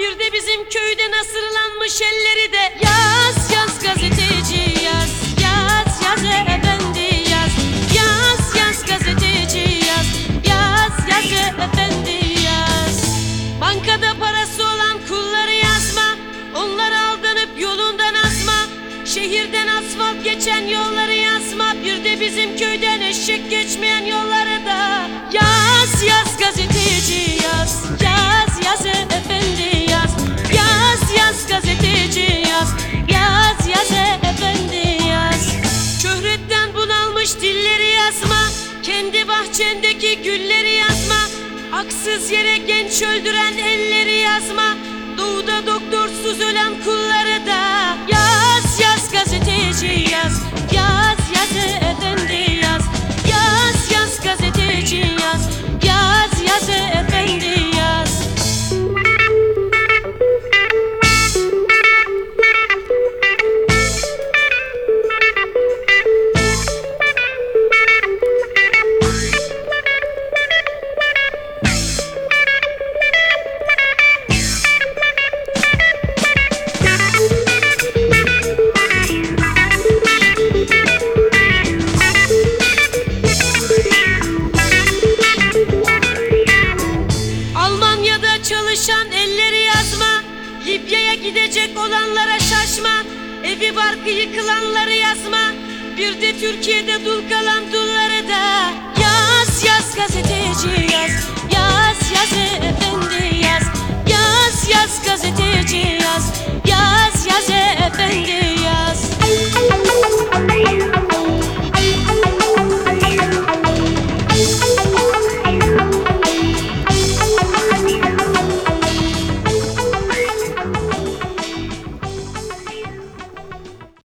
Bir de bizim köyde nasırlanmış elleri de yaz yaz gazeteci yaz. Yaz yaz efendi yaz. Yaz yaz gazeteci yaz. Yaz yaz efendi yaz. Bankada parası olan kulları yazma. Onlara aldanıp yolundan asma. Şehirden asfalt geçen yolları yazma. Bir de bizim köyden eşek geçmeyen yolları da yaz yaz gazeteci yaz. Yaz yaz efendi yaz. Yaz yaz gazeteci yaz. Yaz yaz efendi yaz. Şöhretten bunalmış dilleri yazma. Kendi bahçendeki gülleri yazma. Haksız yere genç öldüren elleri yazma. Doğuda doktorsuz ölen kulları da yaz yaz gazeteci yaz. Yaz yaz efendi yaz. Yaz yaz gazeteci yaz. Yaz yaz efendi yaz. Almanya'da çalışan elleri yazma. Libya'ya gidecek olanlara şaşma. Evi barkı yıkılanları yazma. Bir de Türkiye'de dul kalan dulları da yaz yaz gazeteci yaz. Yaz yaz